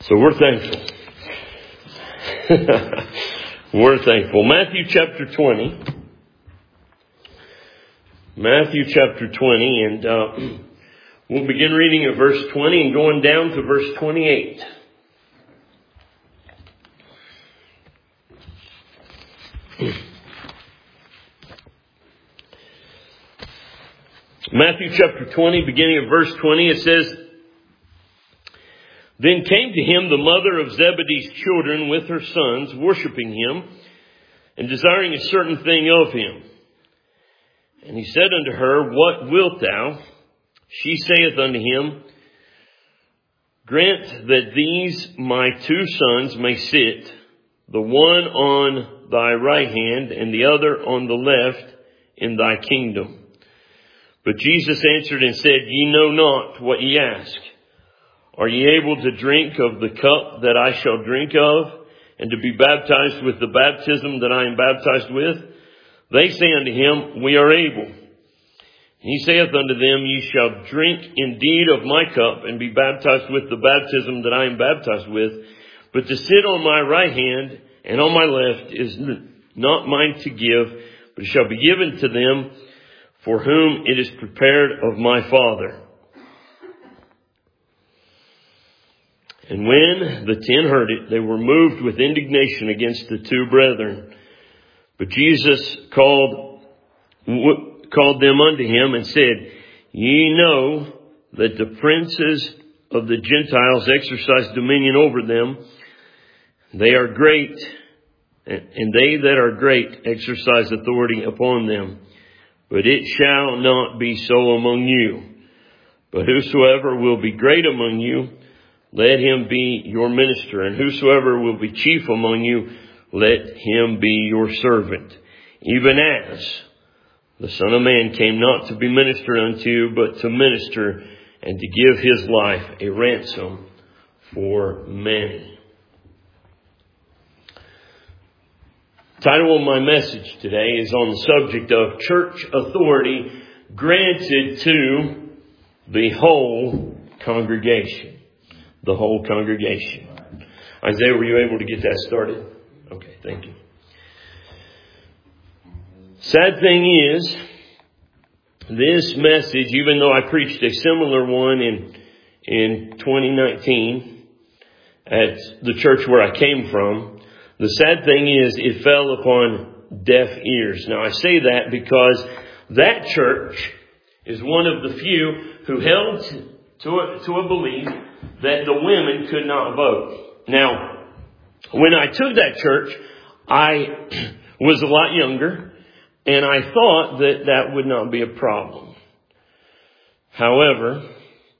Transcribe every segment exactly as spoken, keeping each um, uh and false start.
So we're thankful. We're thankful. Matthew chapter twenty. Matthew chapter twenty, and uh, we'll begin reading at verse twenty and going down to verse twenty-eight. Matthew chapter twenty, beginning at verse twenty, it says, "Then came to him the mother of Zebedee's children with her sons, worshiping him, and desiring a certain thing of him. And he said unto her, What wilt thou? She saith unto him, Grant that these my two sons may sit, the one on thy right hand, and the other on the left, in thy kingdom. But Jesus answered and said, Ye know not what ye ask. Are ye able to drink of the cup that I shall drink of, and to be baptized with the baptism that I am baptized with? They say unto him, We are able. He saith unto them, Ye shall drink indeed of my cup, and be baptized with the baptism that I am baptized with. But to sit on my right hand and on my left is not mine to give, but it shall be given to them for whom it is prepared of my Father. And when the ten heard it, they were moved with indignation against the two brethren. But Jesus called called them unto him and said, Ye know that the princes of the Gentiles exercise dominion over them. They are great, and they that are great exercise authority upon them. But it shall not be so among you. But whosoever will be great among you, let him be your minister. And whosoever will be chief among you, let him be your servant. Even as the Son of Man came not to be ministered unto you, but to minister and to give his life a ransom for many." The title of my message today is on the subject of church authority granted to the whole congregation. The whole congregation. Isaiah, were you able to get that started? Okay, thank you. Sad thing is, this message, even though I preached a similar one in in twenty nineteen at the church where I came from, the sad thing is it fell upon deaf ears. Now I say that because that church is one of the few who held to a, to a belief that the women could not vote. Now, when I took that church, I was a lot younger, and I thought that that would not be a problem. However,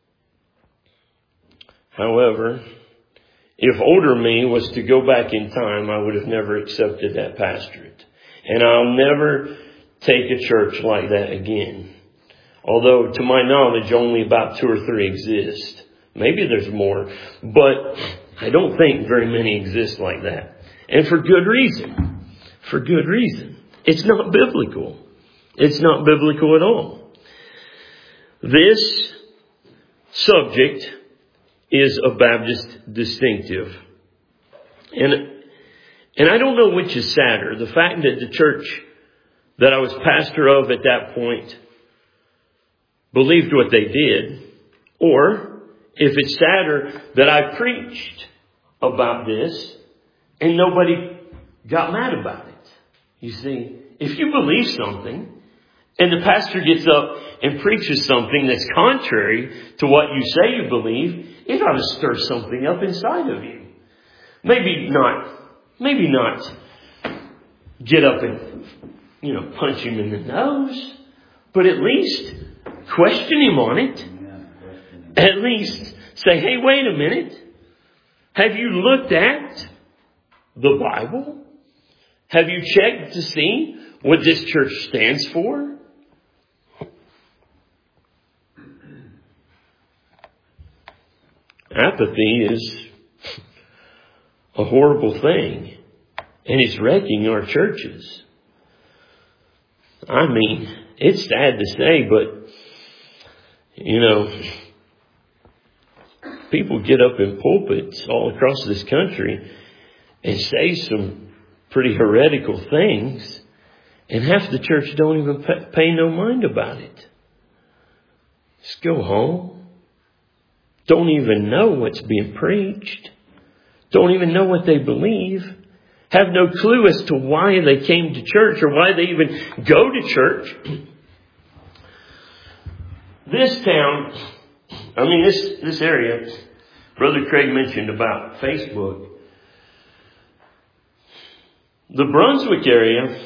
however, if older me was to go back in time, I would have never accepted that pastorate. And I'll never take a church like that again. Although, to my knowledge, only about two or three exist. Maybe there's more, but I don't think very many exist like that. And for good reason. For good reason. It's not biblical. It's not biblical at all. This subject is a Baptist distinctive. And, and I don't know which is sadder. The fact that the church that I was pastor of at that point believed what they did, or if it's sadder that I preached about this and nobody got mad about it. You see, if you believe something and the pastor gets up and preaches something that's contrary to what you say you believe, it ought to stir something up inside of you. Maybe not, maybe not get up and, you know, punch him in the nose, but at least question him on it. At least say, hey, wait a minute. Have you looked at the Bible? Have you checked to see what this church stands for? Apathy is a horrible thing, and it's wrecking our churches. I mean, it's sad to say, but, you know, people get up in pulpits all across this country and say some pretty heretical things, and half the church don't even pay, pay no mind about it. Just go home. Don't even know what's being preached. Don't even know what they believe. Have no clue as to why they came to church or why they even go to church. This town, I mean this, this area, Brother Craig mentioned about Facebook. The Brunswick area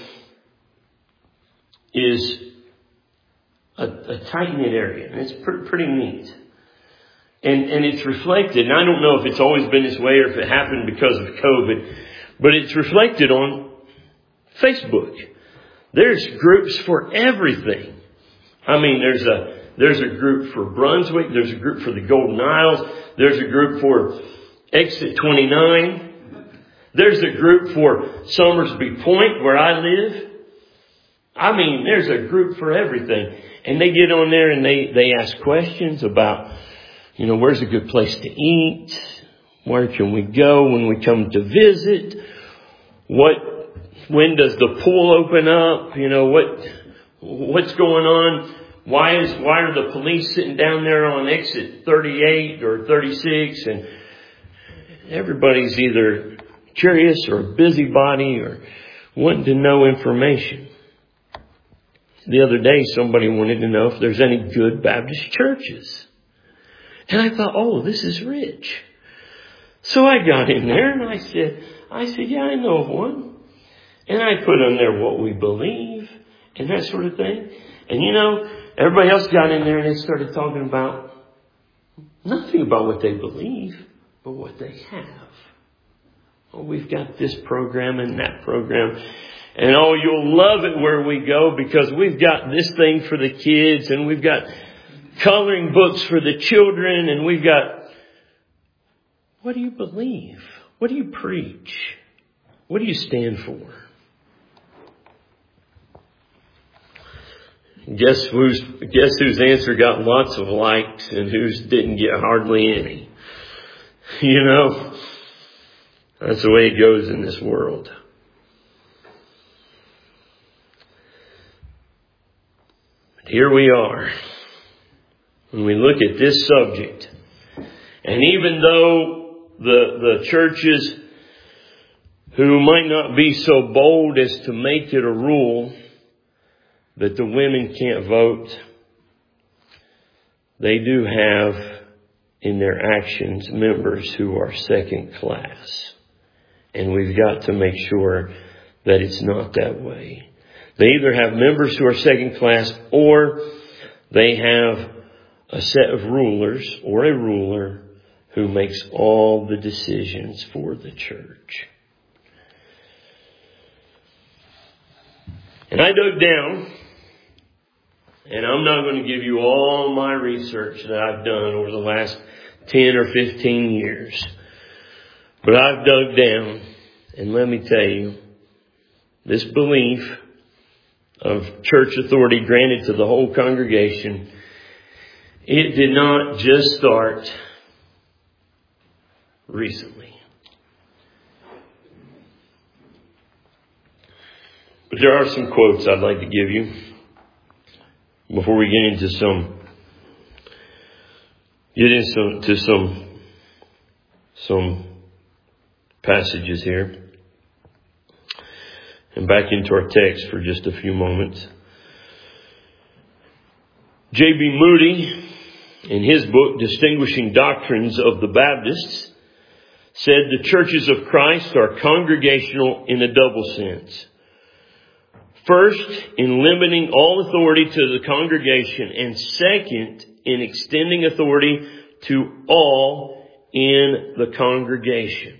is a, a tight-knit area, and it's pr- pretty neat. And, and it's reflected, and I don't know if it's always been this way or if it happened because of COVID, but it's reflected on Facebook. There's groups for everything. I mean, there's a there's a group for Brunswick, there's a group for the Golden Isles, there's a group for Exit twenty-nine, there's a group for Somersby Point, where I live. I mean, there's a group for everything. And they get on there and they, they ask questions about, you know, where's a good place to eat? Where can we go when we come to visit? What, when does the pool open up? You know, what, what's going on? Why is, why are the police sitting down there on exit thirty-eight or thirty-six? And everybody's either curious or a busybody or wanting to know information. The other day, somebody wanted to know if there's any good Baptist churches. And I thought, oh, this is rich. So I got in there and I said, I said, yeah, I know of one. And I put on there what we believe and that sort of thing. And you know, everybody else got in there and they started talking about nothing about what they believe, but what they have. Oh, we've got this program and that program. And oh, you'll love it where we go because we've got this thing for the kids and we've got coloring books for the children and we've got... What do you believe? What do you preach? What do you stand for? Guess whose, guess whose answer got lots of likes and whose didn't get hardly any? You know, that's the way it goes in this world. Here we are, when we look at this subject, and even though the, the churches who might not be so bold as to make it a rule that the women can't vote, they do have in their actions members who are second class. And we've got to make sure that it's not that way. They either have members who are second class or they have a set of rulers or a ruler who makes all the decisions for the church. And I dug down, and I'm not going to give you all my research that I've done over the last ten or fifteen years. But I've dug down, and let me tell you, this belief of church authority granted to the whole congregation, it did not just start recently. But there are some quotes I'd like to give you before we get into some get into some some passages here. And back into our text for just a few moments. J B Moody, in his book, Distinguishing Doctrines of the Baptists, said the churches of Christ are congregational in a double sense. First, in limiting all authority to the congregation, and second, in extending authority to all in the congregation.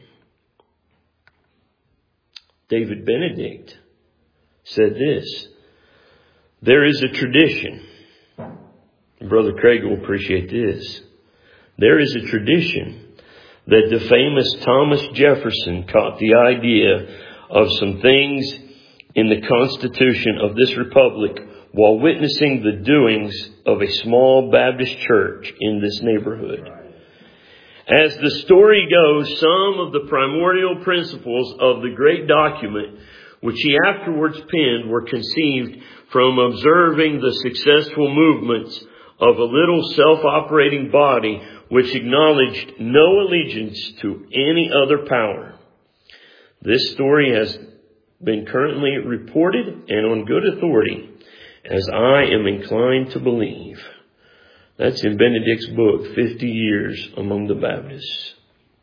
David Benedict said this: there is a tradition. Brother Craig will appreciate this. There is a tradition that the famous Thomas Jefferson caught the idea of some things in the Constitution of this republic while witnessing the doings of a small Baptist church in this neighborhood. As the story goes, some of the primordial principles of the great document, which he afterwards penned, were conceived from observing the successful movements of a little self-operating body which acknowledged no allegiance to any other power. This story has been currently reported and on good authority, as I am inclined to believe. That's in Benedict's book, fifty years Among the Baptists.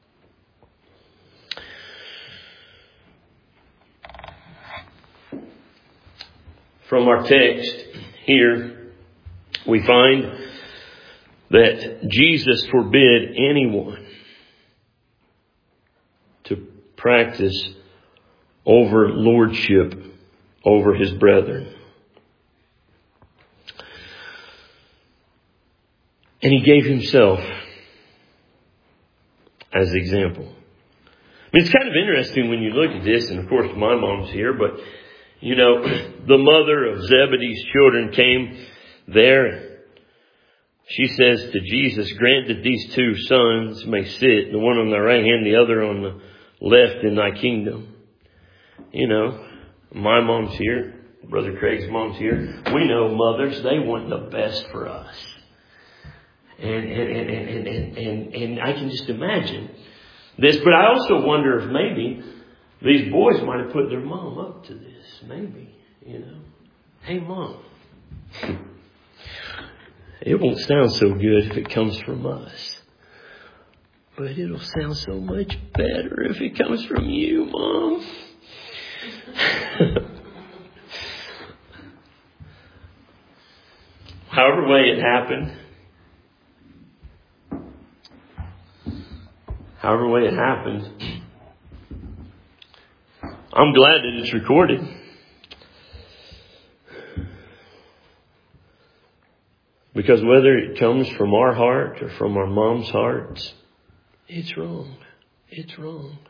From our text here, we find that Jesus forbid anyone to practice over lordship over his brethren. And he gave himself as example. I mean, it's kind of interesting when you look at this, and of course my mom's here, but you know, the mother of Zebedee's children came there. She says to Jesus, grant that these two sons may sit, the one on the right hand, the other on the left in thy kingdom. You know, my mom's here. Brother Craig's mom's here. We know mothers, they want the best for us. And, and, and, and, and, and, and I can just imagine this. But I also wonder if maybe these boys might have put their mom up to this. Maybe, you know. Hey, Mom. It won't sound so good if it comes from us. But it'll sound so much better if it comes from you, Mom. However way it happened, however way it happened, I'm glad that it's recorded. Because whether it comes from our heart or from our mom's hearts, it's wrong. It's wrong.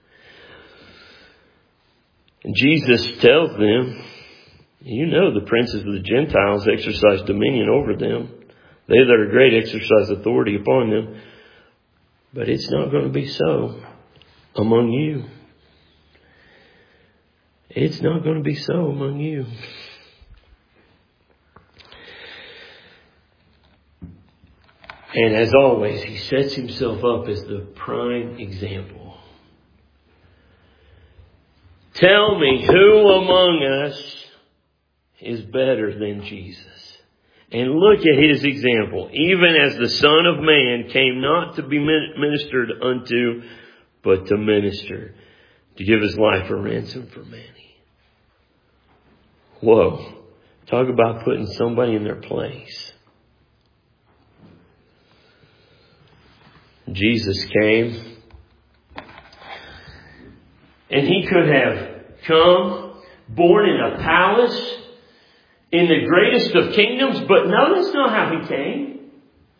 And Jesus tells them, you know the princes of the Gentiles exercise dominion over them. They that are great exercise authority upon them. But it's not going to be so among you. It's not going to be so among you. And as always, he sets himself up as the prime example. Tell me who among us is better than Jesus? And look at his example. Even as the Son of Man came not to be ministered unto, but to minister, to give his life a ransom for many. Whoa. Talk about putting somebody in their place. Jesus came, and he could have come, born in a palace, in the greatest of kingdoms, but no, that's not how he came.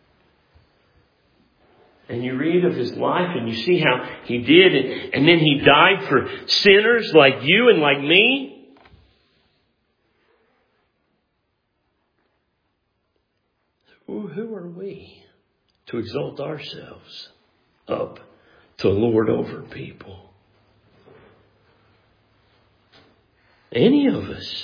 And you read of his life and you see how he did it, and then he died for sinners like you and like me. Who, who are we to exalt ourselves up to lord over people? Any of us.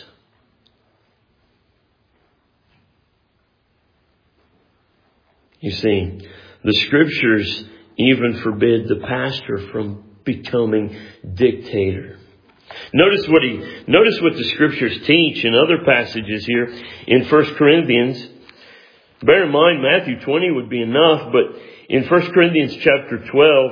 You see, the scriptures even forbid the pastor from becoming dictator. Notice what he, notice what the scriptures teach in other passages here in First Corinthians. Bear in mind, Matthew twenty would be enough, but in First Corinthians chapter twelve,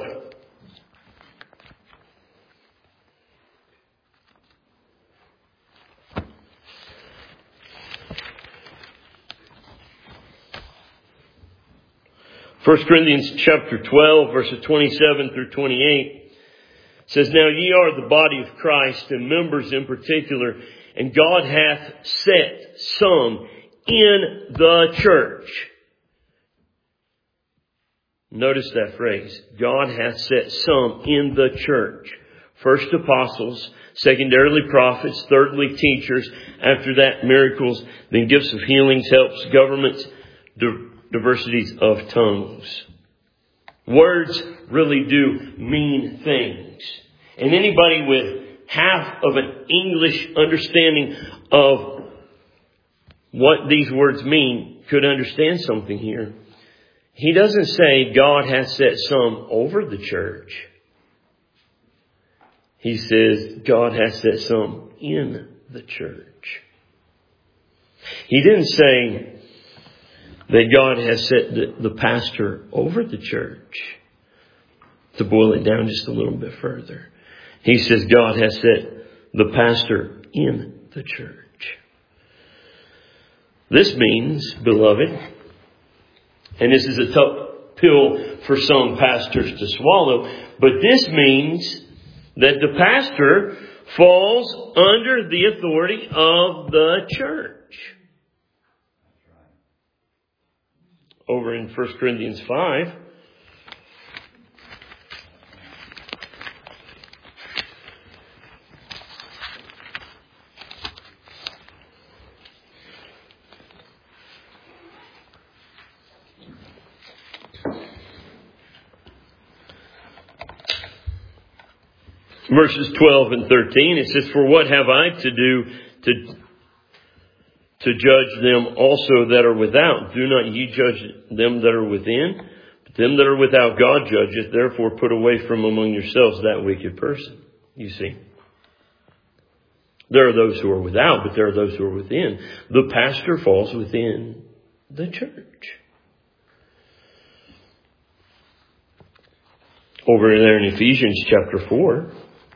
First Corinthians chapter twelve, verses twenty-seven through twenty-eight says, now ye are the body of Christ, and members in particular, and God hath set some in the church. Notice that phrase. God hath set some in the church. First apostles, secondarily prophets, thirdly teachers, after that miracles, then gifts of healings, helps, governments, diversities of tongues. Words really do mean things. And anybody with half of an English understanding of what these words mean could understand something here. He doesn't say God has set some over the church. He says God has set some in the church. He didn't say that God has set the, the pastor over the church. To boil it down just a little bit further, he says God has set the pastor in the church. This means, beloved, and this is a tough pill for some pastors to swallow, but this means that the pastor falls under the authority of the church. Over in First Corinthians five, verses twelve and thirteen, it says, "For what have I to do to, to judge them also that are without? Do not ye judge them that are within? But them that are without God judgeth. Therefore put away from among yourselves that wicked person." You see, there are those who are without, but there are those who are within. The pastor falls within the church. Over there in Ephesians chapter four,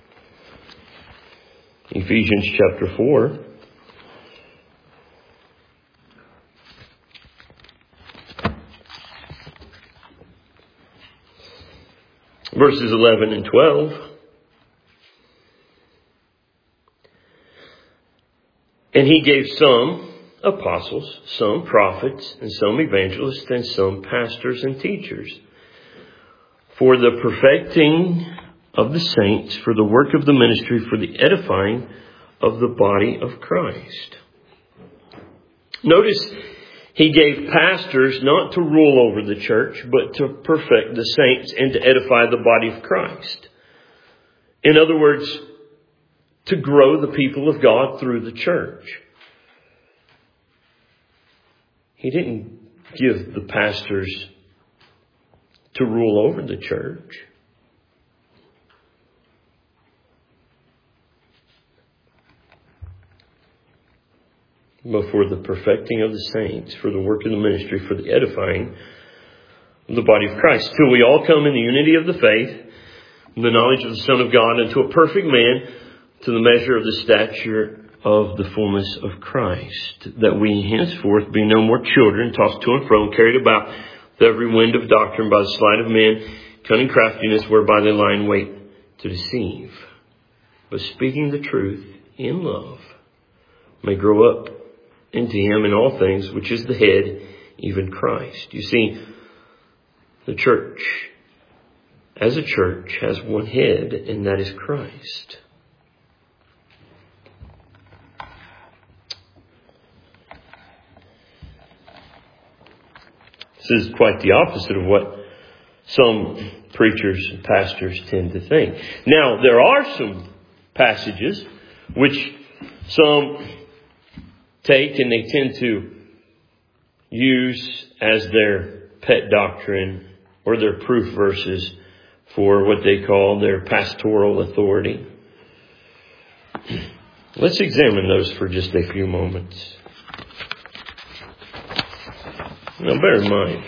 Ephesians chapter four. Verses eleven and twelve. "And he gave some apostles, some prophets, and some evangelists, and some pastors and teachers, for the perfecting of the saints, for the work of the ministry, for the edifying of the body of Christ." Notice he gave pastors not to rule over the church, but to perfect the saints and to edify the body of Christ. In other words, to grow the people of God through the church. He didn't give the pastors to rule over the church. But for the perfecting of the saints, for the work of the ministry, for the edifying of the body of Christ, till we all come in the unity of the faith, and the knowledge of the Son of God, unto a perfect man, to the measure of the stature of the fullness of Christ, that we henceforth be no more children, tossed to and fro, and carried about with every wind of doctrine by the sleight of men, cunning craftiness, whereby they lie in wait to deceive. But speaking the truth in love, may grow up into him in all things, which is the head, even Christ. You see, the church, as a church, has one head, and that is Christ. This is quite the opposite of what some preachers and pastors tend to think. Now, there are some passages which some take and they tend to use as their pet doctrine or their proof verses for what they call their pastoral authority. Let's examine those for just a few moments. Now, bear in mind,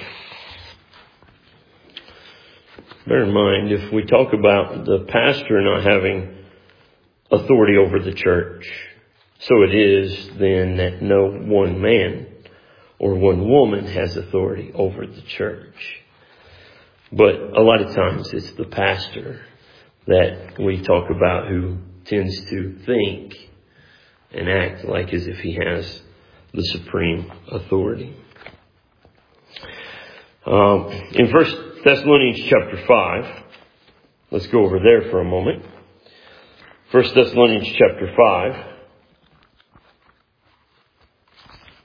bear in mind, if we talk about the pastor not having authority over the church, so it is then that no one man or one woman has authority over the church. But a lot of times it's the pastor that we talk about who tends to think and act like as if he has the supreme authority. Um, in First Thessalonians chapter five, let's go over there for a moment. First Thessalonians chapter five,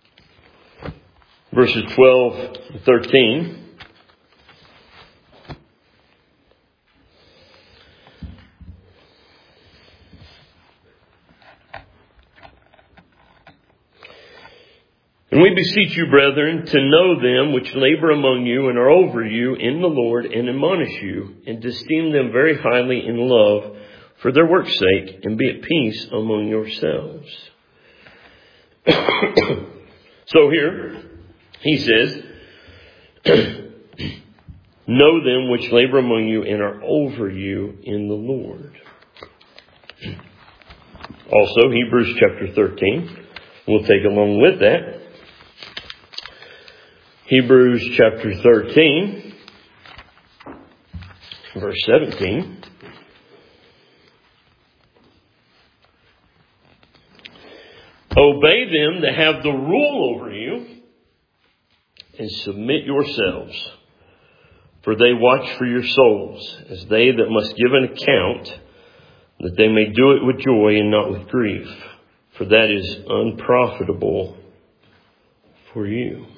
verses twelve and thirteen. And we beseech you, brethren, to know them which labor among you and are over you in the Lord, and admonish you, and to esteem them very highly in love for their work's sake, and be at peace among yourselves. So here, he says, know them which labor among you and are over you in the Lord. Also, Hebrews chapter thirteen, we'll take along with that. Hebrews chapter thirteen, verse seventeen. Obey them that have the rule over you, and submit yourselves, for they watch for your souls, as they that must give an account, that they may do it with joy and not with grief, for that is unprofitable for you.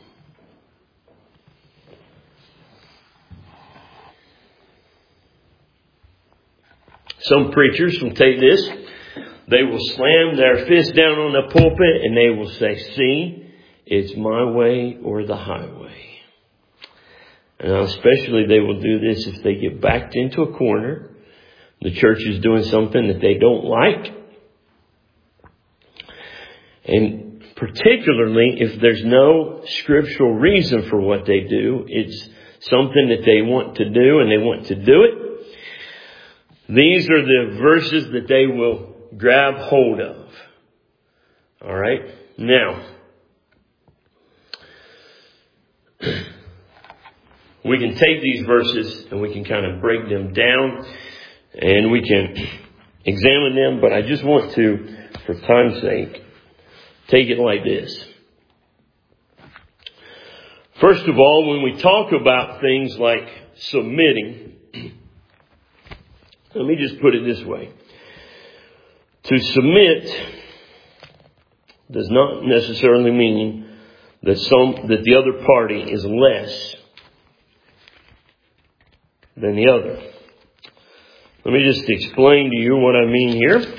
Some preachers will take this, they will slam their fist down on the pulpit and they will say, see, it's my way or the highway. And especially they will do this if they get backed into a corner. The church is doing something that they don't like. And particularly if there's no scriptural reason for what they do, it's something that they want to do and they want to do it. These are the verses that they will grab hold of. All right. Now, we can take these verses and we can kind of break them down and we can examine them. But I just want to, for time's sake, take it like this. First of all, when we talk about things like submitting, let me just put it this way. To submit does not necessarily mean that some that the other party is less than the other. Let me just explain to you what I mean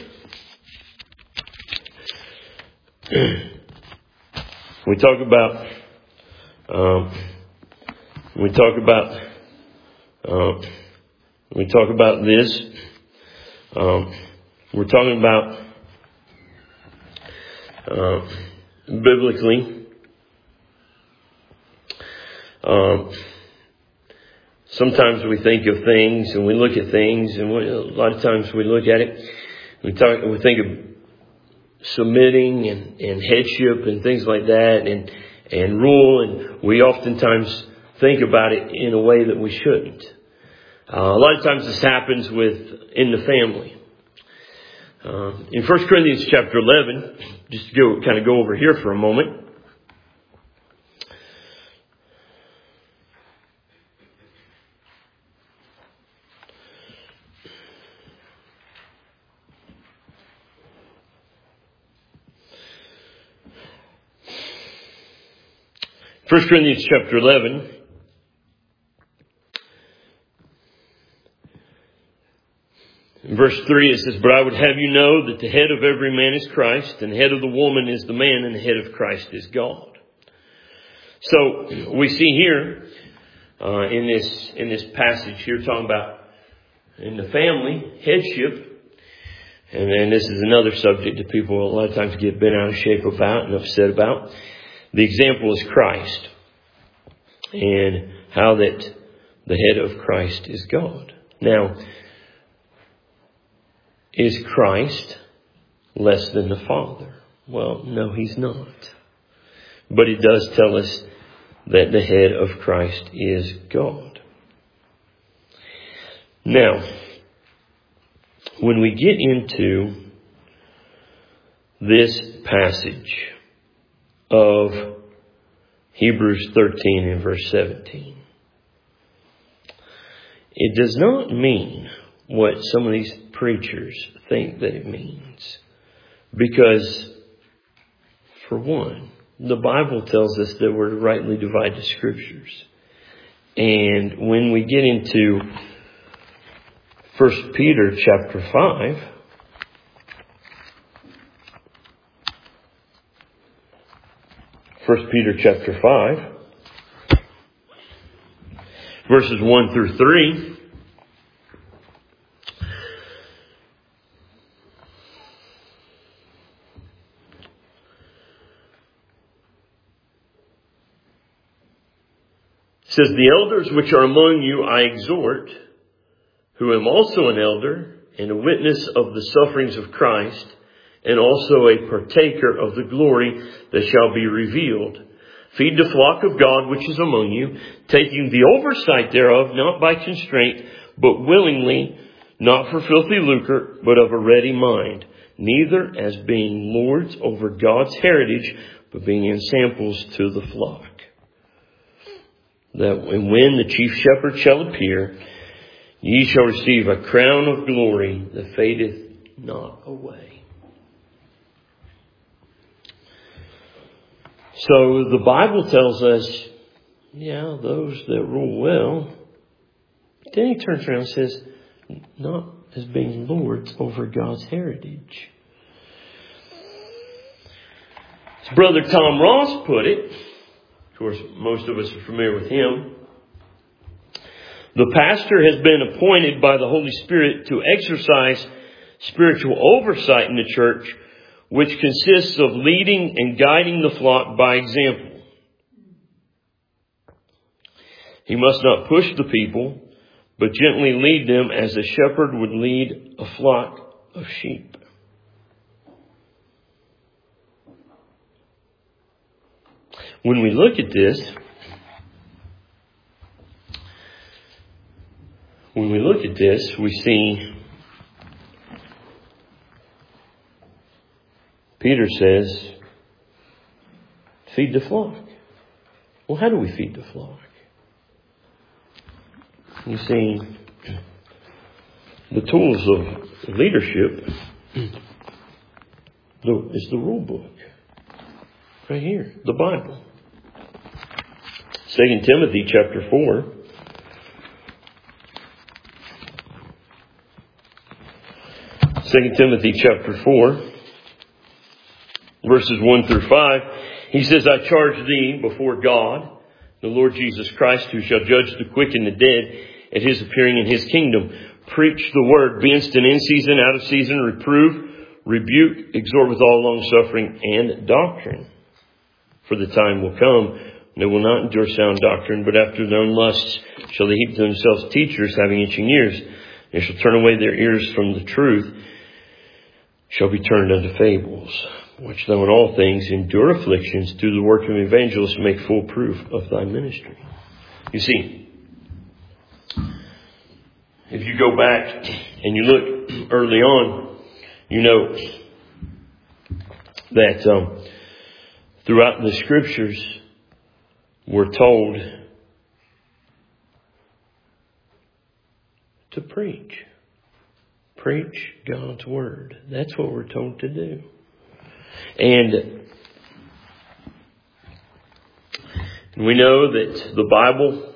here. We talk about um, we talk about uh, we talk about this. Um, we're talking about uh, biblically. Um, sometimes we think of things and we look at things, and we, a lot of times we look at it. We talk. We think of submitting and, and headship and things like that, and and rule, and we oftentimes think about it in a way that we shouldn't. Uh, a lot of times this happens with in the family. Uh, in First Corinthians chapter eleven, just to go kind of go over here for a moment. First Corinthians chapter eleven. In verse three it says, but I would have you know that the head of every man is Christ, and the head of the woman is the man, and the head of Christ is God. So we see here uh, in this in this passage here talking about in the family headship, and then this is another subject that people a lot of times get bent out of shape about and upset about. The example is Christ, and how that the head of Christ is God. Now, is Christ less than the Father? Well, no, he's not. But it does tell us that the head of Christ is God. Now, when we get into this passage of Hebrews thirteen and verse seventeen, it does not mean what some of these preachers think that it means. Because, for one, the Bible tells us that we're to rightly divide the Scriptures. And when we get into First Peter chapter five, First Peter chapter five, verses one through three. It says, the elders which are among you I exhort, who am also an elder and a witness of the sufferings of Christ, and also a partaker of the glory that shall be revealed. Feed the flock of God which is among you, taking the oversight thereof, not by constraint, but willingly, not for filthy lucre, but of a ready mind, neither as being lords over God's heritage, but being ensamples to the flock. That when the chief shepherd shall appear, ye shall receive a crown of glory that fadeth not away. So the Bible tells us, yeah, those that rule well. Then he turns around and says, not as being lords over God's heritage. As Brother Tom Ross put it, of course, most of us are familiar with him. The pastor has been appointed by the Holy Spirit to exercise spiritual oversight in the church, which consists of leading and guiding the flock by example. He must not push the people, but gently lead them as a shepherd would lead a flock of sheep. When we look at this, when we look at this, we see Peter says, feed the flock. Well, how do we feed the flock? You see, the tools of leadership is the rule book. Right here, the Bible. Second Timothy chapter four. Second Timothy chapter four, verses one through five. He says, I charge thee before God, the Lord Jesus Christ, who shall judge the quick and the dead at his appearing in his kingdom. Preach the word, be instant in season, out of season, reprove, rebuke, exhort with all long suffering and doctrine. For the time will come, they will not endure sound doctrine, but after their own lusts shall they heap to themselves teachers having itching ears. They shall turn away their ears from the truth, shall be turned unto fables. Which thou in all things endure afflictions, do the work of evangelists, make full proof of thy ministry. You see, if you go back and you look early on, you know that um, throughout the scriptures we're told to preach. Preach God's word. That's what we're told to do. And we know that the Bible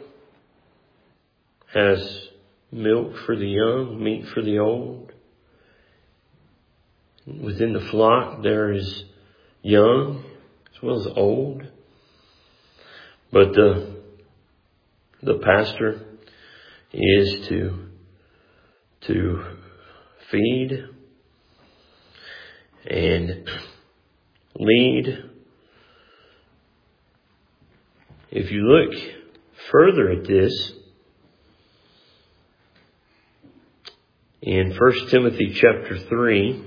has milk for the young, meat for the old. Within the flock there is young as well as old. But the, the pastor is to, to feed and lead. If you look further at this, in First Timothy chapter three,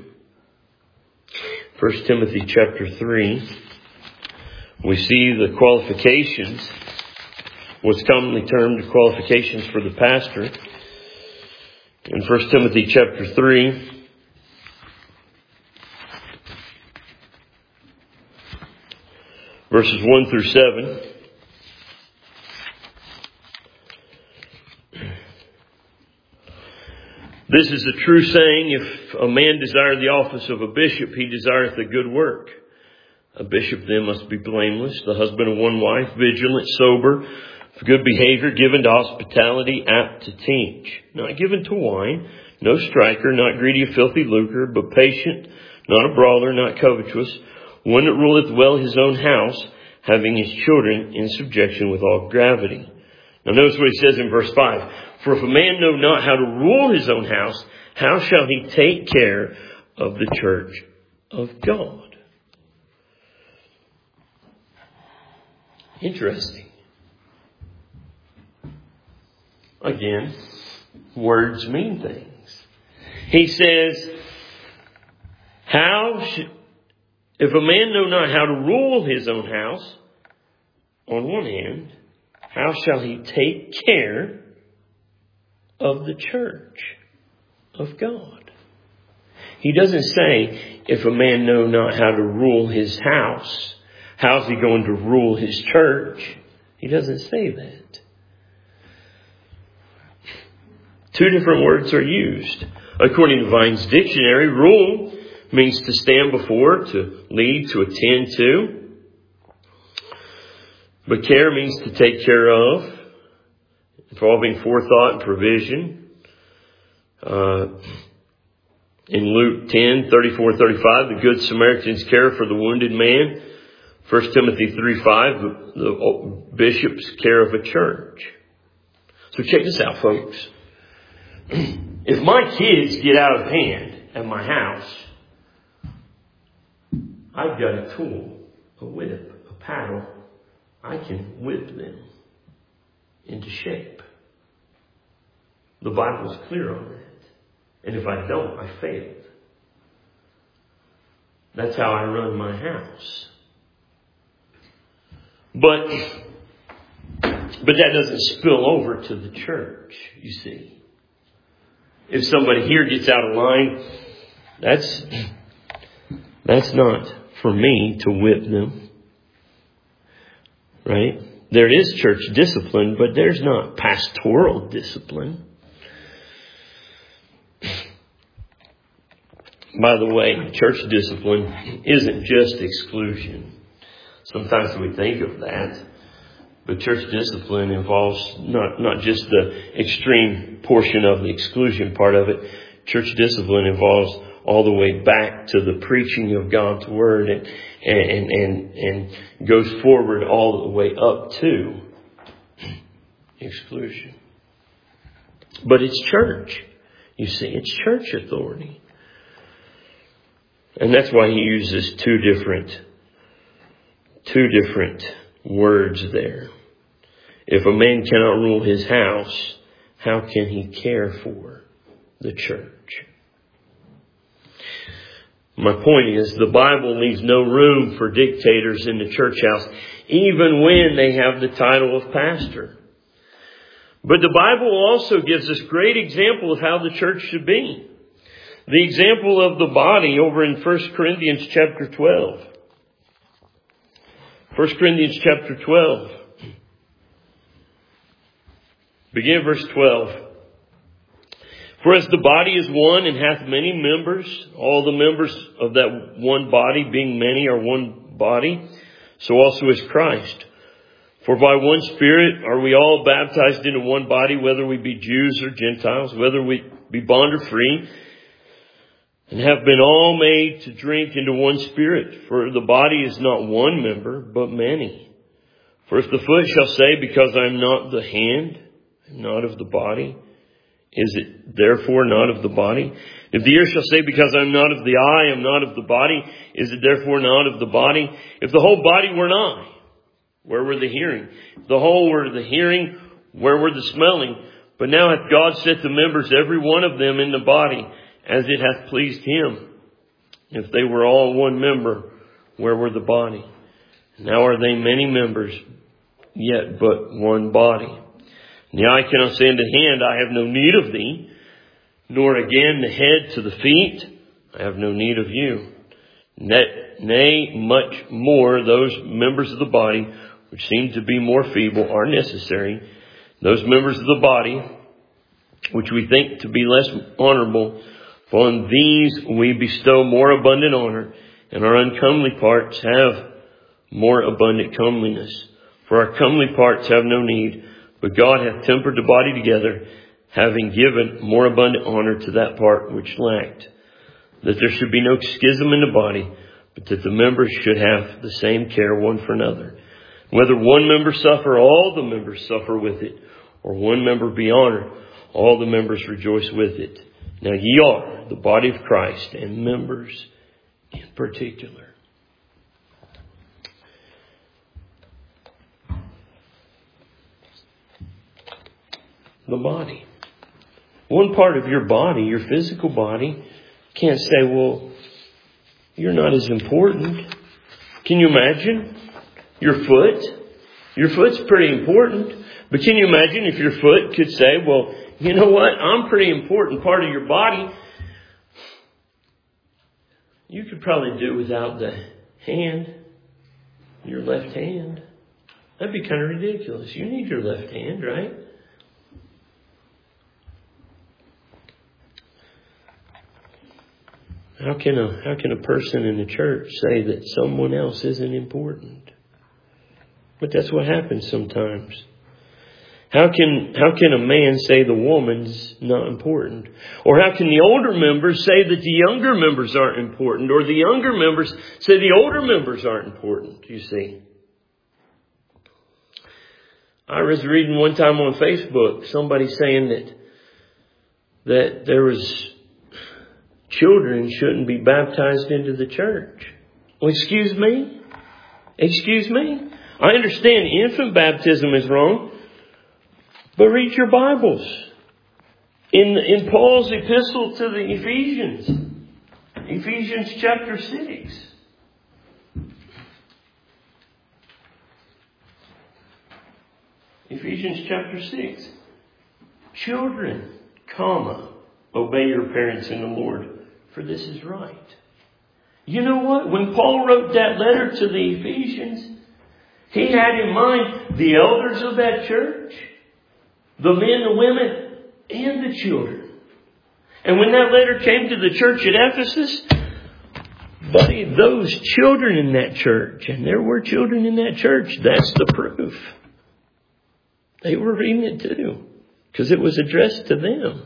First Timothy chapter three, we see the qualifications, what's commonly termed the qualifications for the pastor. In First Timothy chapter three, verses one through seven. This is a true saying, if a man desire the office of a bishop, he desireth a good work. A bishop then must be blameless, the husband of one wife, vigilant, sober, of good behavior, given to hospitality, apt to teach, not given to wine, no striker, not greedy of filthy lucre, but patient, not a brawler, not covetous, one that ruleth well his own house, having his children in subjection with all gravity. Now notice what he says in verse five. For if a man know not how to rule his own house, how shall he take care of the church of God? Interesting. Again, words mean things. He says, how should, if a man know not how to rule his own house, on one hand, how shall he take care of the church of God? He doesn't say, if a man know not how to rule his house, how's he going to rule his church? He doesn't say that. Two different words are used. According to Vine's dictionary, rule means to stand before, to lead, to attend to. But care means to take care of, involving forethought and provision. Uh, in Luke ten, thirty-four, thirty-five, the Good Samaritans care for the wounded man. First Timothy three, five, the, the bishop's care of a church. So check this out, folks. If my kids get out of hand at my house, I've got a tool, a whip, a paddle. I can whip them into shape. The Bible is clear on that. And if I don't, I failed. That's how I run my house. But, but that doesn't spill over to the church, you see. If somebody here gets out of line, that's, that's not for me to whip them. Right? There is church discipline, but there's not pastoral discipline. By the way, church discipline isn't just exclusion. Sometimes we think of that. But church discipline involves not, not just the extreme portion of the exclusion part of it. Church discipline involves all the way back to the preaching of God's Word and, and, and, and goes forward all the way up to exclusion. But it's church. You see, it's church authority. And that's why he uses two different, two different words there. If a man cannot rule his house, how can he care for the church? My point is, the Bible leaves no room for dictators in the church house, even when they have the title of pastor. But the Bible also gives us great example of how the church should be. The example of the body over in First Corinthians chapter twelve. First Corinthians chapter twelve. Begin verse twelve. For as the body is one and hath many members, all the members of that one body, being many, are one body, so also is Christ. For by one Spirit are we all baptized into one body, whether we be Jews or Gentiles, whether we be bond or free, and have been all made to drink into one Spirit. For the body is not one member, but many. For if the foot shall say, because I am not the hand, I am not of the body, is it therefore not of the body? If the ear shall say, because I am not of the eye, I am not of the body, is it therefore not of the body? If the whole body were an eye, where were the hearing? If the whole were the hearing, where were the smelling? But now hath God set the members, every one of them, in the body, as it hath pleased him. If they were all one member, where were the body? Now are they many members, yet but one body. And the eye cannot say unto the hand, I have no need of thee, nor again the head to the feet, I have no need of you. Nay, much more those members of the body which seem to be more feeble are necessary. Those members of the body which we think to be less honorable, upon these we bestow more abundant honor, and our uncomely parts have more abundant comeliness. For our comely parts have no need, but God hath tempered the body together, having given more abundant honor to that part which lacked, that there should be no schism in the body, but that the members should have the same care one for another. Whether one member suffer, all the members suffer with it. Or one member be honored, all the members rejoice with it. Now ye are the body of Christ, and members in particular. The body. One part of your body, your physical body, can't say, well, you're not as important. Can you imagine? Your foot. Your foot's pretty important. But can you imagine if your foot could say, well, you know what? I'm a pretty important part of your body. You could probably do without the hand, your left hand. That'd be kind of ridiculous. You need your left hand, right? How can a how can a person in the church say that someone else isn't important? But that's what happens sometimes. How can how can a man say the woman's not important? Or how can the older members say that the younger members aren't important? Or the younger members say the older members aren't important, you see? I was reading one time on Facebook somebody saying that that there was children shouldn't be baptized into the church. Well, excuse me? Excuse me? I understand infant baptism is wrong, but read your Bibles. In, in Paul's epistle to the Ephesians, Ephesians chapter six. Ephesians chapter six. Children, comma, obey your parents in the Lord, for this is right. You know what? When Paul wrote that letter to the Ephesians, he had in mind the elders of that church, the men, the women, and the children. And when that letter came to the church at Ephesus, buddy, those children in that church, and there were children in that church, that's the proof. They were reading it too, because it was addressed to them.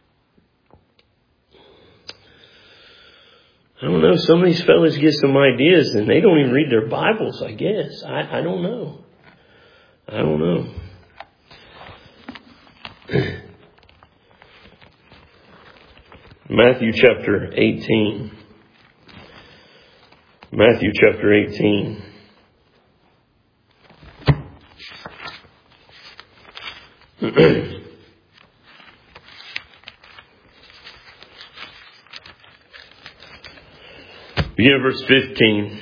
I don't know. Some of these fellas get some ideas and they don't even read their Bibles, I guess. I, I don't know. I don't know. Matthew chapter eighteen. Matthew chapter eighteen. Begin at verse fifteen.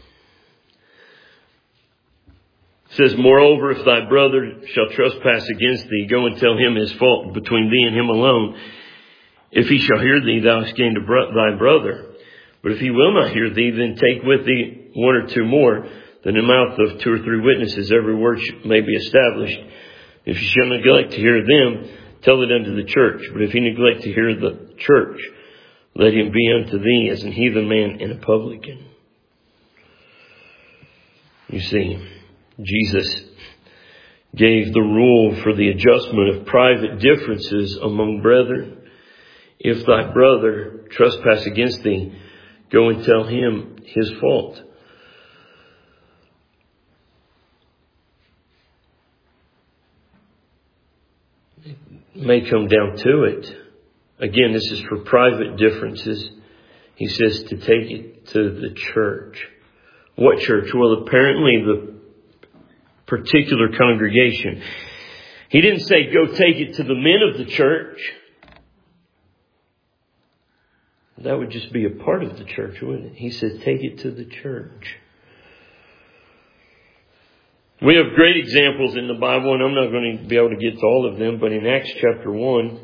It says, moreover, if thy brother shall trespass against thee, go and tell him his fault between thee and him alone. If he shall hear thee, thou hast gained thy brother. But if he will not hear thee, then take with thee one or two more, that in the mouth of two or three witnesses every word may be established. If he shall neglect to hear them, tell it unto the church. But if he neglect to hear the church, let him be unto thee as an heathen man and a publican. You see, Jesus gave the rule for the adjustment of private differences among brethren. If thy brother trespass against thee, go and tell him his fault. It may come down to it. Again, this is for private differences. He says to take it to the church. What church? Well, apparently the particular congregation. He didn't say go take it to the men of the church. That would just be a part of the church, wouldn't it? He says take it to the church. We have great examples in the Bible, and I'm not going to be able to get to all of them, but in Acts chapter one,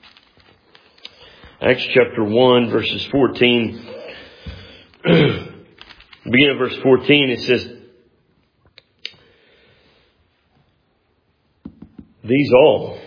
Acts chapter one, verses fourteen, beginning of verse fourteen, it says, these all,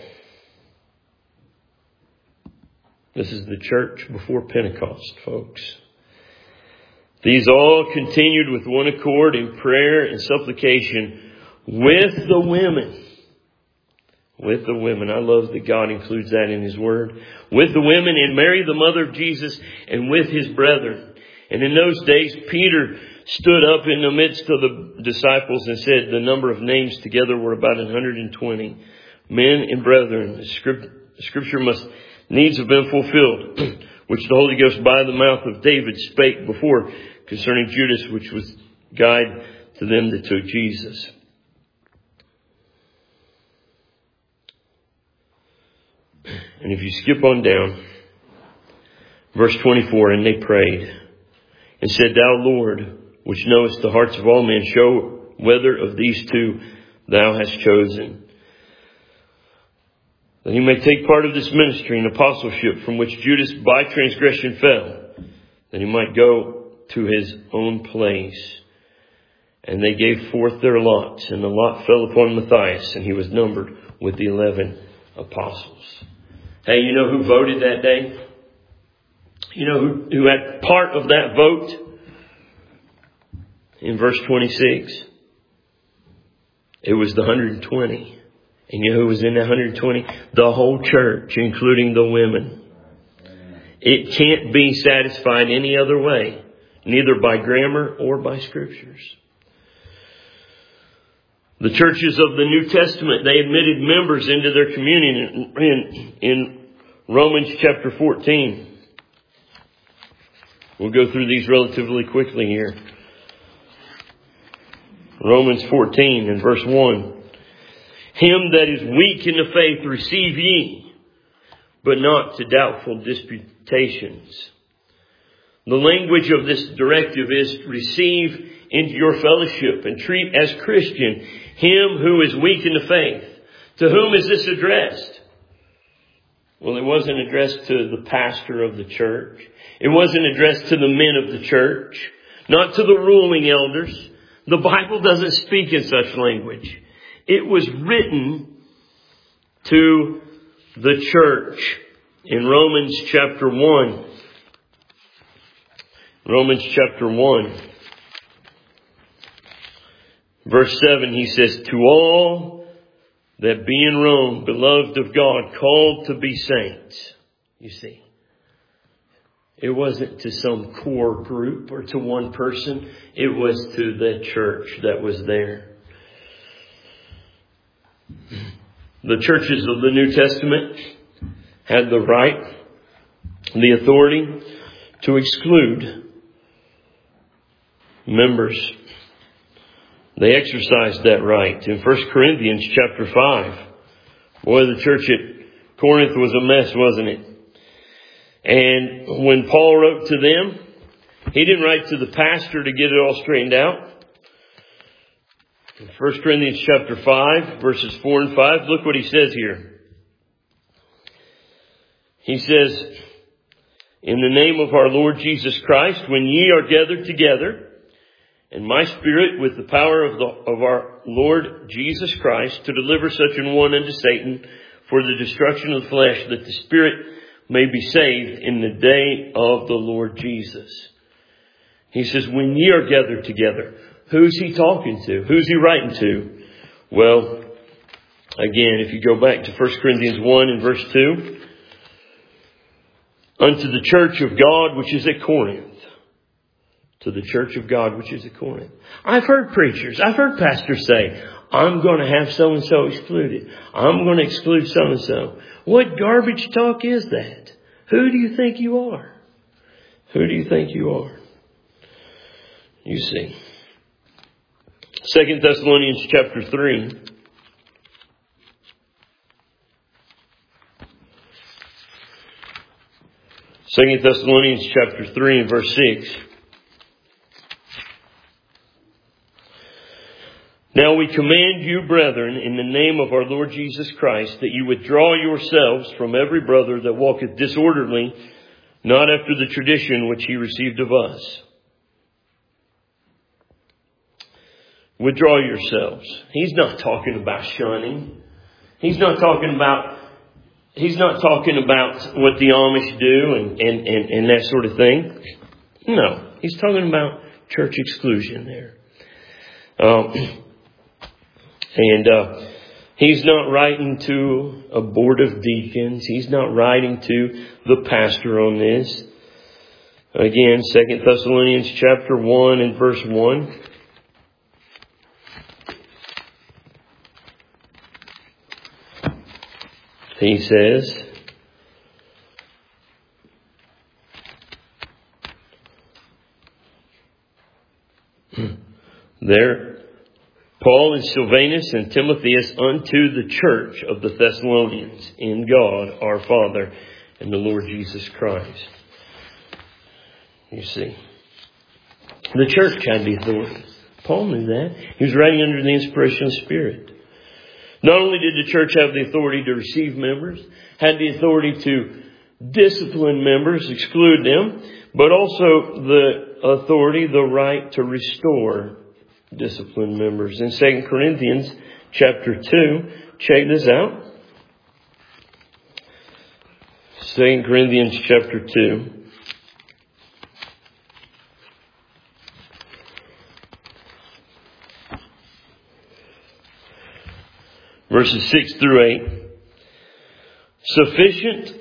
this is the church before Pentecost, folks. These all continued with one accord in prayer and supplication with the women. With the women. I love that God includes that in His Word. With the women and Mary, the mother of Jesus, and with His brethren. And in those days, Peter stood up in the midst of the disciples and said the number of names together were about one hundred twenty. Men and brethren, the scripture must needs have been fulfilled, which the Holy Ghost by the mouth of David spake before concerning Judas, which was guide to them that took Jesus. And if you skip on down, verse twenty-four, and they prayed and said, Thou, Lord, which knowest the hearts of all men, show whether of these two thou hast chosen, that he may take part of this ministry and apostleship from which Judas by transgression fell, that he might go to his own place. And they gave forth their lots, and the lot fell upon Matthias, and he was numbered with the eleven apostles. Hey, you know who voted that day? You know who, who had part of that vote? In verse twenty-six, it was the one hundred twenty. And you know who was in the one hundred twenty? The whole church, including the women. It can't be satisfied any other way, neither by grammar or by scriptures. The churches of the New Testament, they admitted members into their communion in, in Romans chapter fourteen. We'll go through these relatively quickly here. Romans fourteen and verse one. Him that is weak in the faith receive ye, but not to doubtful disputations. The language of this directive is receive into your fellowship and treat as Christian him who is weak in the faith. To whom is this addressed? Well, it wasn't addressed to the pastor of the church. It wasn't addressed to the men of the church, not to the ruling elders. The Bible doesn't speak in such language. It was written to the church in Romans chapter one. Romans chapter one. Verse seven, he says, To all that be in Rome, beloved of God, called to be saints. You see, it wasn't to some core group or to one person. It was to the church that was there. The churches of the New Testament had the right, the authority to exclude members. They exercised that right. In First Corinthians chapter five, boy, the church at Corinth was a mess, wasn't it? And when Paul wrote to them, he didn't write to the pastor to get it all straightened out. In First Corinthians chapter five, verses four and five, look what he says here. He says, In the name of our Lord Jesus Christ, when ye are gathered together, and my spirit with the power of the of our Lord Jesus Christ to deliver such an one unto Satan for the destruction of the flesh, that the spirit may be saved in the day of the Lord Jesus. He says, when ye are gathered together, who's he talking to? Who's he writing to? Well, again, if you go back to First Corinthians one and verse two, unto the church of God which is at Corinth. To the church of God which is at Corinth. I've heard preachers, I've heard pastors say, I'm going to have so-and-so excluded. I'm going to exclude so-and-so. What garbage talk is that? Who do you think you are? Who do you think you are? You see. Second Thessalonians chapter three. Second Thessalonians chapter three and verse six. Now we command you, brethren, in the name of our Lord Jesus Christ, that you withdraw yourselves from every brother that walketh disorderly, not after the tradition which he received of us. Withdraw yourselves. He's not talking about shunning. He's not talking about, he's not talking about what the Amish do and, and, and, and that sort of thing. No, he's talking about church exclusion there. Um, And uh, he's not writing to a board of deacons. He's not writing to the pastor on this. Again, Second Thessalonians chapter one and verse one. He says, there, Paul and Silvanus and Timotheus unto the church of the Thessalonians in God our Father and the Lord Jesus Christ. You see, the church had the authority. Paul knew that. He was writing under the inspiration of the Spirit. Not only did the church have the authority to receive members, had the authority to discipline members, exclude them, but also the authority, the right to restore disciplined members. In Second Corinthians chapter two, check this out. Second Corinthians chapter two. Verses six through eight. Sufficient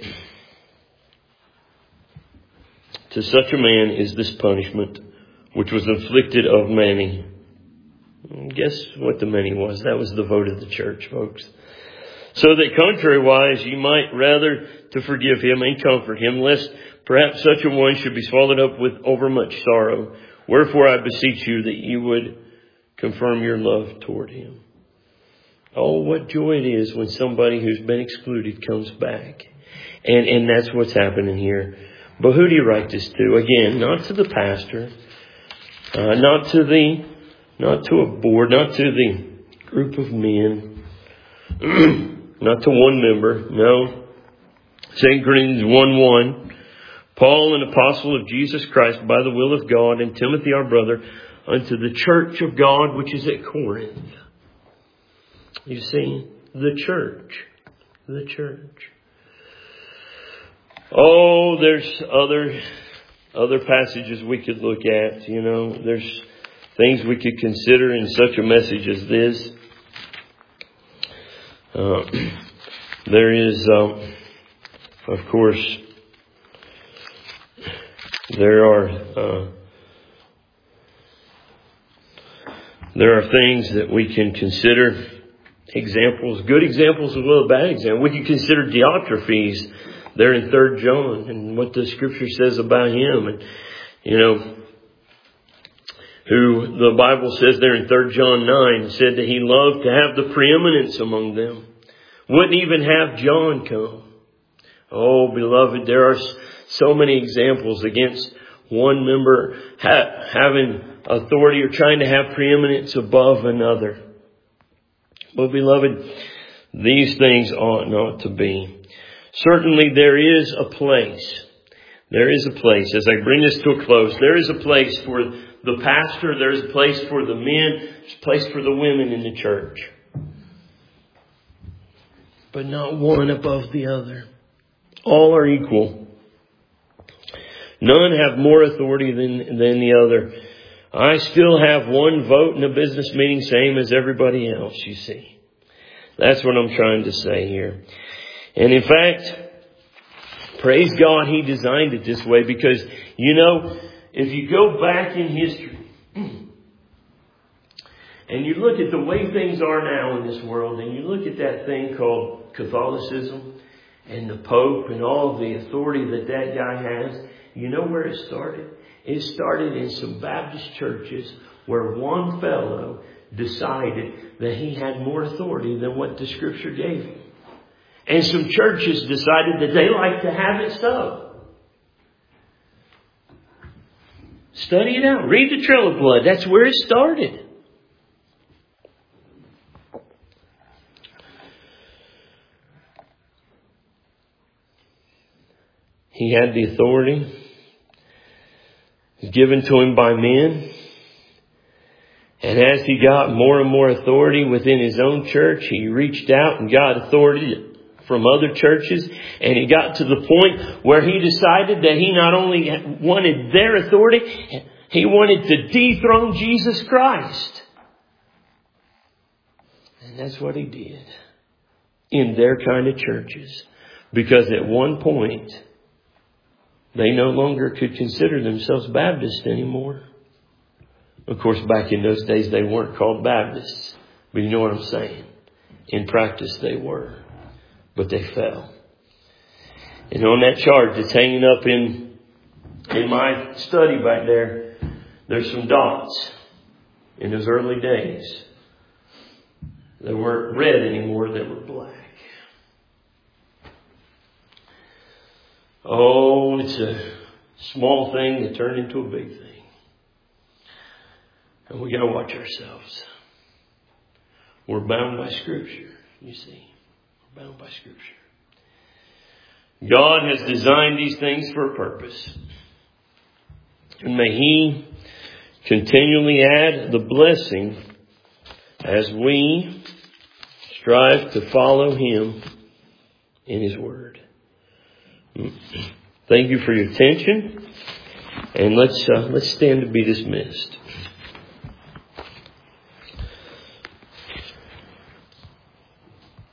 to such a man is this punishment, which was inflicted of many. Guess what the many was? That was the vote of the church, folks. So that contrariwise ye might rather to forgive him and comfort him, lest perhaps such a one should be swallowed up with overmuch sorrow. Wherefore I beseech you that you would confirm your love toward him. Oh, what joy it is when somebody who's been excluded comes back. And, and that's what's happening here. But who do you write this to? Again, not to the pastor, uh, not to the, not to a board, not to the group of men, not to one member. No. Second Corinthians one one. Paul, an apostle of Jesus Christ by the will of God, and Timothy our brother, unto the church of God which is at Corinth. You see, the church, the church. Oh, there's other, other passages we could look at, you know, there's things we could consider in such a message as this. Uh, there is, um, of course, there are, uh, there are things that we can consider. Examples, good examples as well as bad examples. We can consider Diotrephes there in Third John and what the Scripture says about him, and you know, who the Bible says there in Third John nine said that he loved to have the preeminence among them. Wouldn't even have John come. Oh, beloved, there are so many examples against one member ha- having authority or trying to have preeminence above another. Well, beloved, these things ought not to be. Certainly there is a place. There is a place. As I bring this to a close, there is a place for the pastor. There is a place for the men. There's a place for the women in the church. But not one above the other. All are equal. None have more authority than, than the other. I still have one vote in a business meeting, same as everybody else, you see. That's what I'm trying to say here. And in fact, praise God, He designed it this way because, you know, if you go back in history and you look at the way things are now in this world, and you look at that thing called Catholicism and the Pope and all the authority that that guy has, you know where it started? It started in some Baptist churches where one fellow decided that he had more authority than what the Scripture gave him. And some churches decided that they like to have it so. Study it out. Read the Trail of Blood. That's where it started. He had the authority given to him by men. And as he got more and more authority within his own church, he reached out and got authority from other churches. And he got to the point where he decided that he not only wanted their authority, he wanted to dethrone Jesus Christ. And that's what he did in their kind of churches. Because at one point, They no longer could consider themselves Baptists anymore. Of course, back in those days, they weren't called Baptists. But you know what I'm saying? In practice, they were. But they fell. And on that chart that's hanging up in, in my study back there, there's some dots in those early days. They weren't red anymore, they were black. Oh, it's a small thing that turned into a big thing. And we got to watch ourselves. We're bound by Scripture, you see. We're bound by Scripture. God has designed these things for a purpose. And may He continually add the blessing as we strive to follow Him in His Word. Thank you for your attention. And let's uh, let's stand to be dismissed.